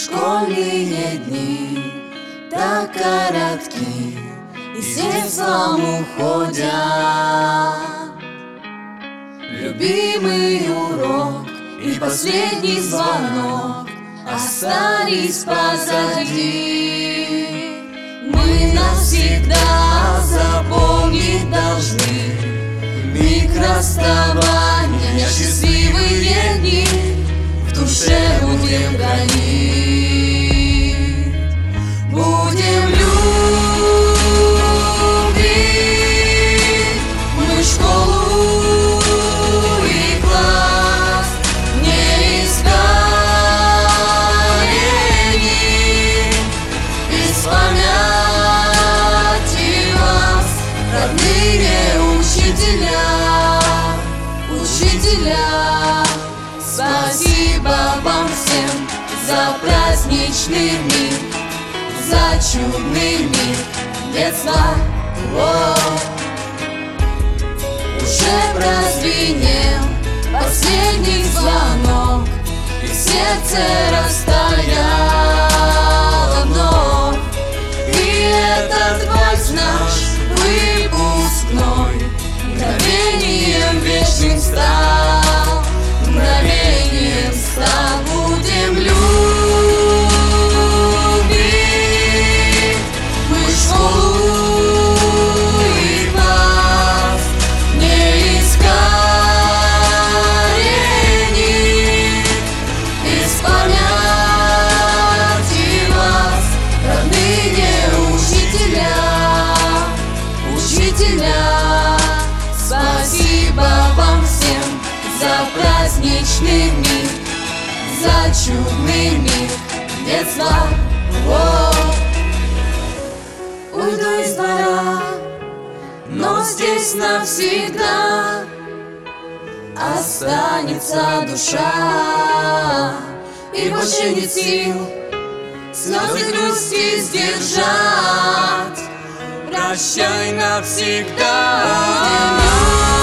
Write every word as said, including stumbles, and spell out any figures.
Школьные дни так коротки, и с детством уходят. Любимый урок и последний звонок остались позади. Мы навсегда запомнить должны миг расставания, счастливые дни в душе будем хранить. Будем любить мы школу и класс, не искали без памяти вас, родные учителя, учителя. Спасибо вам всем за праздничный миг, за чудный миг детства. О-о-о. Уже прозвенел последний звонок, и сердце растаяло вновь. И этот вальс наш выпускной мгновением вечным стал, мгновением стал. Будем любить мы школу и класс, не искали без памяти вас, родные учителя, учителя. Спасибо вам всем за праздничный миг, за чудный миг детства. О-о-о. Уйду из двора, но здесь навсегда останется душа, и больше нет сил слезы грусти сдержать. Прощай навсегда.